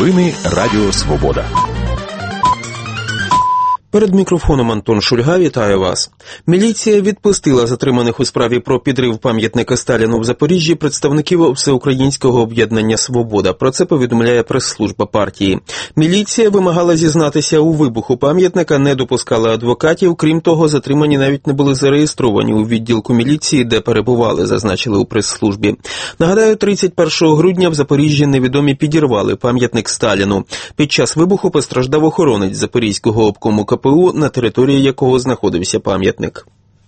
Новини Радіо Свобода. Перед мікрофоном Антон Шульга, вітаю вас. Міліція відпустила затриманих у справі про підрив пам'ятника Сталіну в Запоріжжі представників Всеукраїнського об'єднання «Свобода». Про це повідомляє прес-служба партії. Міліція вимагала зізнатися у вибуху пам'ятника, не допускала адвокатів. Крім того, затримані навіть не були зареєстровані у відділку міліції, де перебували, зазначили у прес-службі. Нагадаю, 31 грудня в Запоріжжі невідомі підірвали пам'ятник Сталіну. Під час вибуху постраждав охоронець Запорізького обкому КПУ, на території якого знаходився пам'ятник.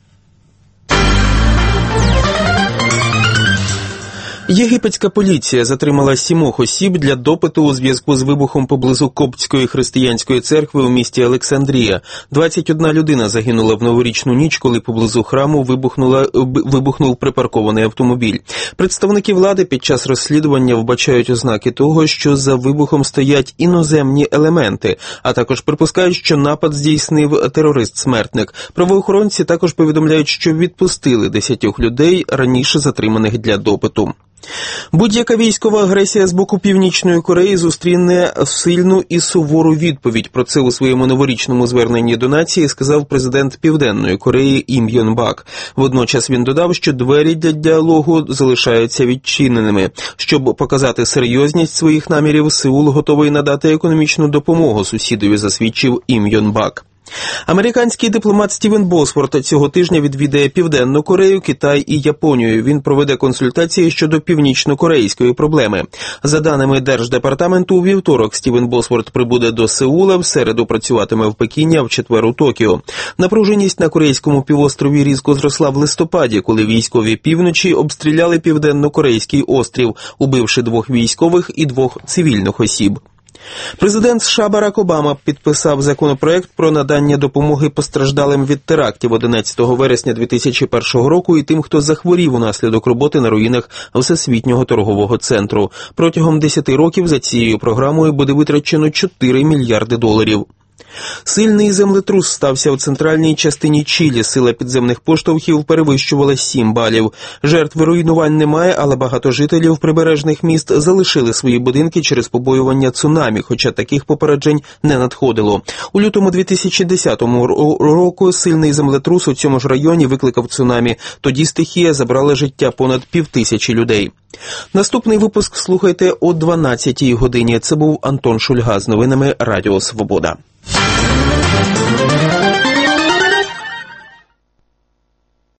Єгипетська поліція затримала 7 осіб для допиту у зв'язку з вибухом поблизу Коптської християнської церкви у місті Олександрія. 21 людина загинула в новорічну ніч, коли поблизу храму вибухнув припаркований автомобіль. Представники влади під час розслідування вбачають ознаки того, що за вибухом стоять іноземні елементи, а також припускають, що напад здійснив терорист-смертник. Правоохоронці також повідомляють, що відпустили 10 людей, раніше затриманих для допиту. Будь-яка військова агресія з боку Північної Кореї зустріне сильну і сувору відповідь. Про це у своєму новорічному зверненні до нації сказав президент Південної Кореї Ім Йон Бак. Водночас він додав, що двері для діалогу залишаються відчиненими. Щоб показати серйозність своїх намірів, Сеул готовий надати економічну допомогу сусідові, засвідчив Ім Йон Бак. Американський дипломат Стівен Босворт цього тижня відвідає Південну Корею, Китай і Японію. Він проведе консультації щодо північно-корейської проблеми. За даними Держдепартаменту, у вівторок Стівен Босворт прибуде до Сеула, в середу працюватиме в Пекіні, а в четвер у Токіо. Напруженість на Корейському півострові різко зросла в листопаді, коли військові півночі обстріляли Південно-Корейський острів, убивши 2 військових і 2 цивільних осіб. Президент США Барак Обама підписав законопроект про надання допомоги постраждалим від терактів 11 вересня 2001 року і тим, хто захворів унаслідок роботи на руїнах Всесвітнього торгового центру. Протягом 10 років за цією програмою буде витрачено $4 мільярди. Сильний землетрус стався у центральній частині Чилі. Сила підземних поштовхів перевищувала 7 балів. Жертв руйнувань немає, але багато жителів прибережних міст залишили свої будинки через побоювання цунамі, хоча таких попереджень не надходило. У лютому 2010 року сильний землетрус у цьому ж районі викликав цунамі. Тоді стихія забрала життя понад 5000 людей. Наступний випуск слухайте о 12-й годині. Це був Антон Шульга з новинами Радіо Свобода.